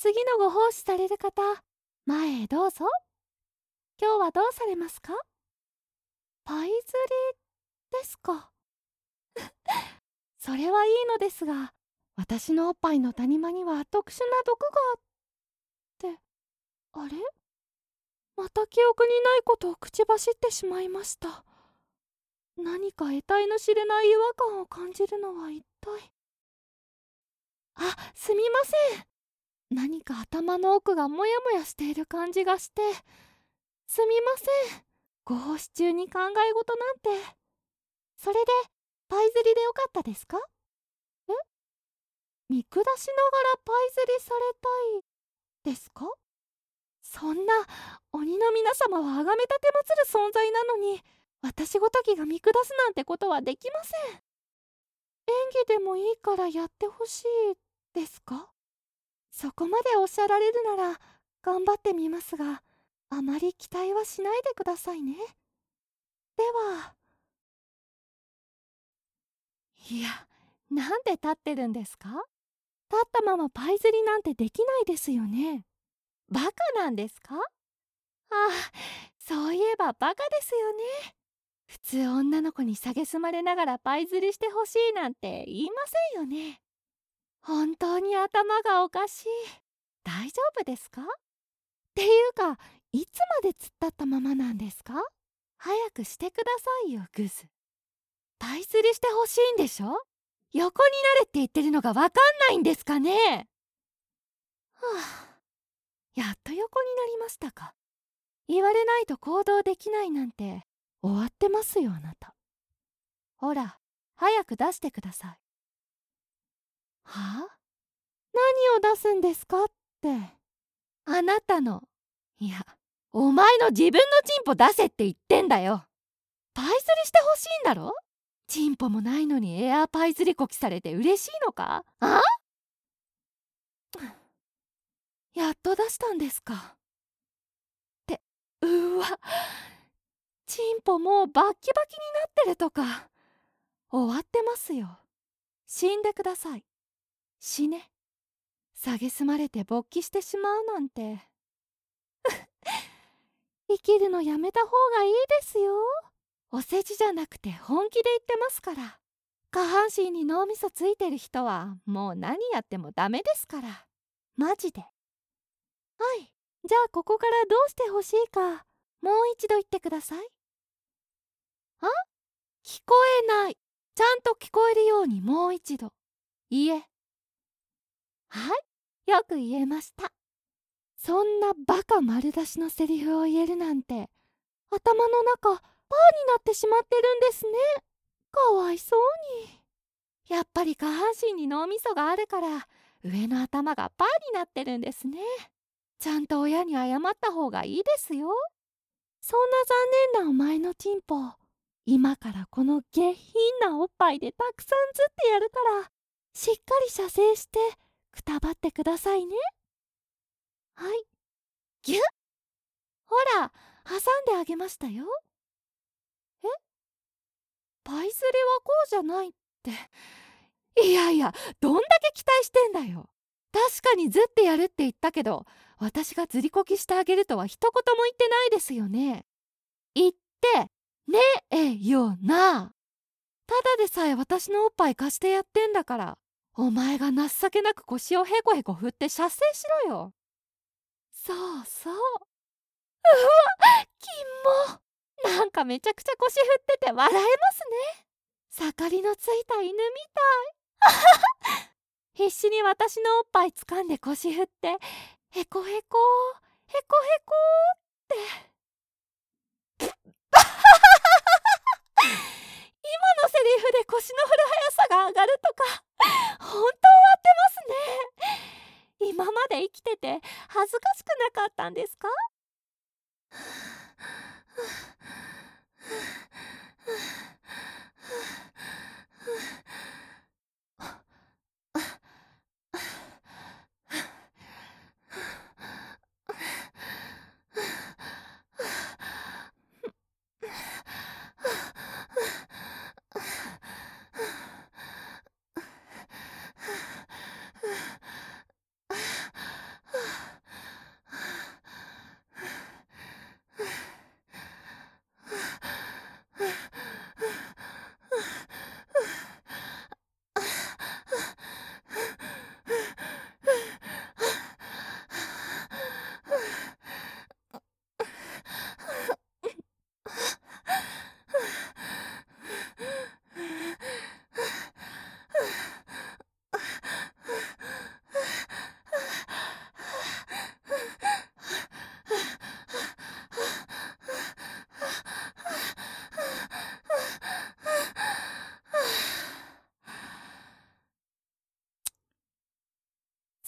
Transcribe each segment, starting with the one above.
次のご奉仕される方、前へどうぞ。今日はどうされますか？パイ釣りですか。それはいいのですが、私のおっぱいの谷間には特殊な毒があって、あれ、また記憶にないことを口走ってしまいました。何か得体の知れない違和感を感じるのは一体。あ、すみません。何か頭の奥がもやもやしている感じがして。すみません。ご奉仕中に考え事なんて。それで、パイ釣りでよかったですか？え、見下しながらパイ釣りされたいですか？そんな、鬼の皆様は崇め立てまつる存在なのに、私ごときが見下すなんてことはできません。演技でもいいからやってほしいですか？そこまでおっしゃられるなら頑張ってみますが、あまり期待はしないでくださいね。では。いや、なんで立ってるんですか？立ったままパイ釣りなんてできないですよね。バカなんですか？ああ、そういえばバカですよね。普通女の子に蔑まれながらパイ釣りしてほしいなんて言いませんよね。本当に頭がおかしい。大丈夫ですか？っていうか、いつまで突っ立ったままなんですか？早くしてくださいよ、グズ。パイ釣りしてほしいんでしょ？横になれって言ってるのがわかんないんですかね？はあ、やっと横になりましたか。言われないと行動できないなんて終わってますよ、あなた。ほら、早く出してください。はあ？何を出すんですかって。あなたの、いや、お前の自分のチンポ出せって言ってんだよ。パイ釣りしてほしいんだろ？チンポもないのにエアーパイ釣りこきされて嬉しいのか？あ？やっと出したんですか。うわ、チンポもうバッキバキになってるとか。終わってますよ。死んでください。死ね。蔑まれて勃起してしまうなんて。生きるのやめた方がいいですよ。お世辞じゃなくて本気で言ってますから。下半身に脳みそついてる人はもう何やってもダメですから。マジで。はい。じゃあここからどうしてほしいか、もう一度言ってください。あ？聞こえない。ちゃんと聞こえるようにもう一度。いえ。はい。よく言えました。そんなバカ丸出しのセリフを言えるなんて、頭の中、パーになってしまってるんですね。かわいそうに。やっぱり下半身に脳みそがあるから、上の頭がパーになってるんですね。ちゃんと親に謝った方がいいですよ。そんな残念なお前のチンポ、今からこの下品なおっぱいでたくさんずってやるから、しっかり射精してくたばってくださいね。はい。ぎゅっ、ほら、挟んであげましたよ。え、パイ釣りはこうじゃないって。いやいや、どんだけ期待してんだよ。確かにずってやるって言ったけど、私がずりこきしてあげるとは一言も言ってないですよね。言ってねえよな。ただでさえ私のおっぱい貸してやってんだから、お前が情けなく腰をへこへこ振って射精しろよ。そうそう。うわ、キモ。なんかめちゃくちゃ腰振ってて笑えますね。盛りのついた犬みたい。必死に私のおっぱい掴んで腰振って、へこへこ、へこへこって。今のセリフで腰の振る速さが上がるとか、本当終わってますね。今まで生きてて恥ずかしくなかったんですか？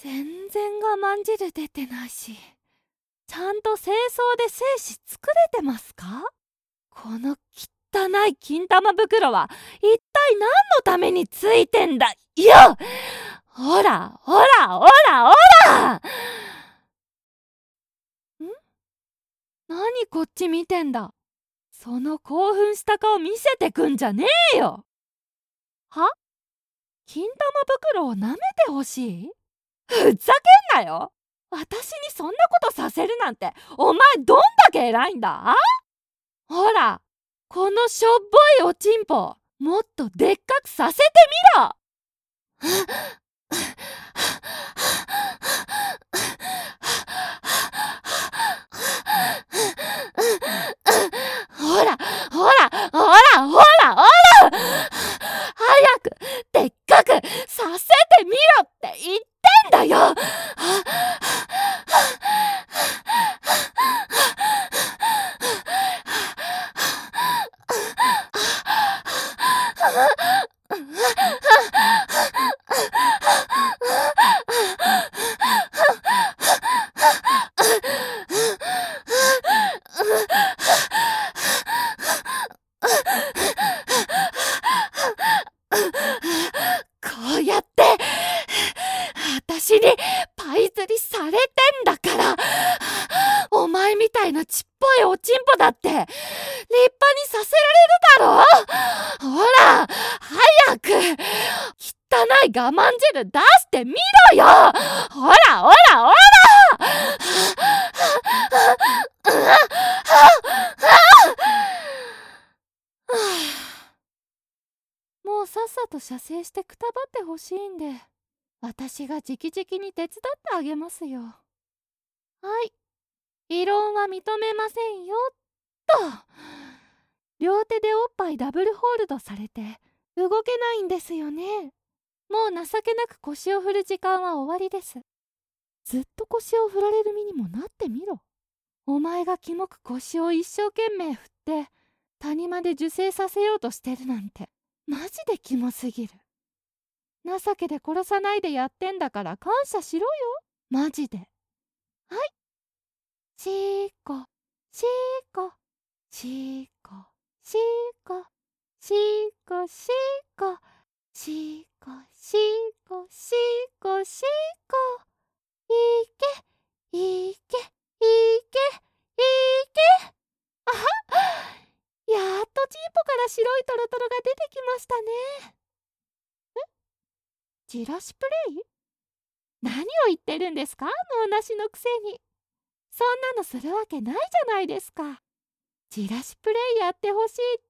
全然我慢汁出てないし、ちゃんと清掃で精子作れてますか？この汚い金玉袋は一体何のためについてんだよ。ほらほらほらほら。何こっち見てんだ。その興奮した顔見せてくんじゃねえよ。は？金玉袋を舐めてほしい？ふざけんなよ。私にそんなことさせるなんてお前どんだけ偉いんだ？ほら、このしょっぼいおちんぽもっとでっかくさせてみろ。ほらほらほらほらほら、早くでっかくさせてみろって言ってんだよ。こうやって私にパイ釣りされてんだから、お前みたいなちっぽいおちんぽだって立派にさせられるだろ。ほら早く汚い我慢汁出してみろよ。ほらほらほら。もうさっさと射精してくたばってほしいんで、私が直々に手伝ってあげますよ。はい、異論は認めませんよっと。両手でおっぱいダブルホールドされて動けないんですよね。もう情けなく腰を振る時間は終わりです。ずっと腰を振られる身にもなってみろ。お前がキモく腰を一生懸命振って谷間で受精させようとしてるなんてマジでキモすぎる。情けで殺さないでやってんだから感謝しろよ、マジで。はい、しーこしーこしーこしーこしーこしーこしーこしーこしーこしーこ。いけいけいけいけ。あはっ、やっとチンポから白いトロトロが出てきましたね。じらしプレイ？何を言ってるんですか、脳なしのくせに。そんなのするわけないじゃないですか。じらしプレイやってほしいって。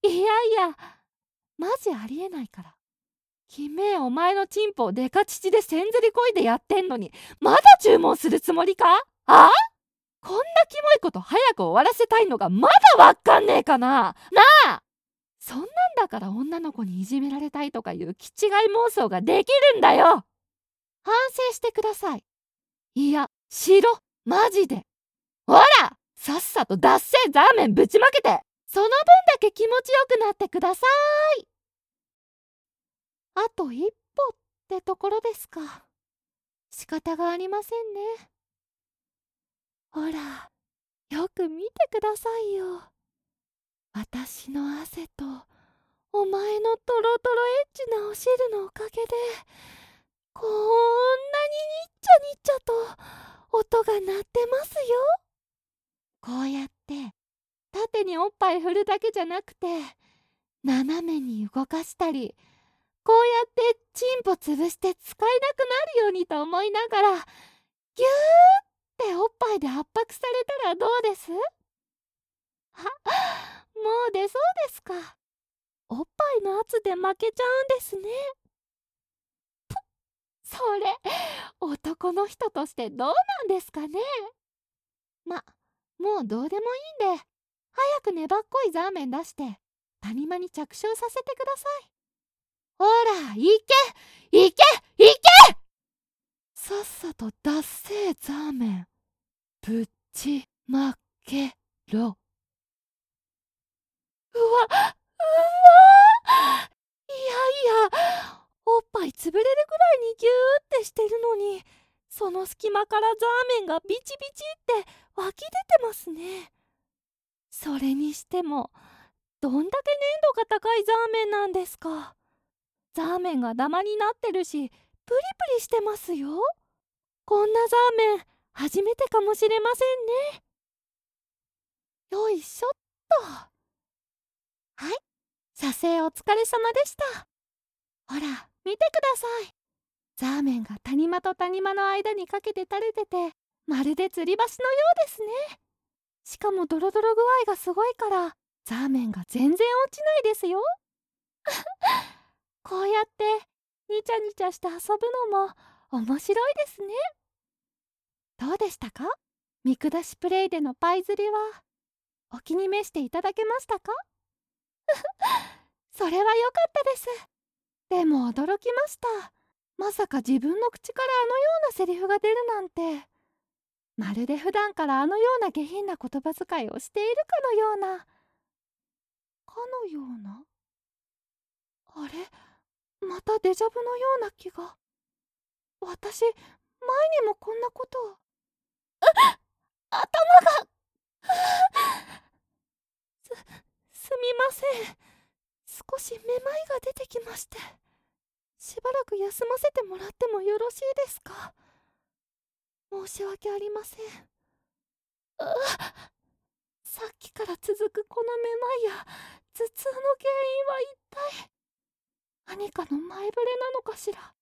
いやいや、マジありえないから。きめえお前のチンポをデカ乳でせんずりこいでやってんのにまだ注文するつもりか？あ？こんなキモいこと早く終わらせたいのがまだわかんねえかな。なあ、そんなんだから女の子にいじめられたいとかいう気違い妄想ができるんだよ。反省してください。いや、しろ、マジで。ほら、さっさと脱製ザーメンぶちまけて、その分だけ気持ちよくなってください。あと一歩ってところですか。仕方がありませんね。ほら、よく見てくださいよ。私の汗とお前のトロトロエッチなお汁のおかげでこんなにニッチャニッチャと音が鳴ってますよ。こうやって縦におっぱい振るだけじゃなくて斜めに動かしたり、こうやってチンポ潰して使えなくなるようにと思いながらギューっておっぱいで圧迫されたらどうです？あ、もう出そうですか。おっぱいの圧で負けちゃうんですね。それ男の人としてどうなんですかね。もうどうでもいいんで早く粘っこいザーメン出して谷間に着床させてください。ほら、いけいけいけ。さっさと脱製ザーメンぶちまけろ。うわ、いやいや、 おっぱい潰れるぐらいにギューってしてるのに、その隙間からザーメンがビチビチって湧き出てますね。それにしても、どんだけ粘度が高いザーメンなんですか。ザーメンがダマになってるし、プリプリしてますよ。こんなザーメン初めてかもしれませんね。よいしょっと。はい、写生お疲れ様でした。ほら見てください。ザーメンが谷間と谷間の間にかけて垂れてて、まるで吊り橋のようですね。しかもドロドロ具合がすごいから、ザーメンが全然落ちないですよ。こうやってニチャニチャして遊ぶのも面白いですね。どうでしたか？見下しプレイでのパイ釣りはお気に召していただけましたか？それは良かったです。でも驚きました。まさか自分の口からあのようなセリフが出るなんて。まるで普段からあのような下品な言葉遣いをしているかのような。かのような、あれ、またデジャブのような気が。私、前にもこんなことを。頭がすみません。少しめまいが出てきまして。しばらく休ませてもらってもよろしいですか？申し訳ありません。さっきから続くこのめまいや頭痛の原因は一体何かの前触れなのかしら。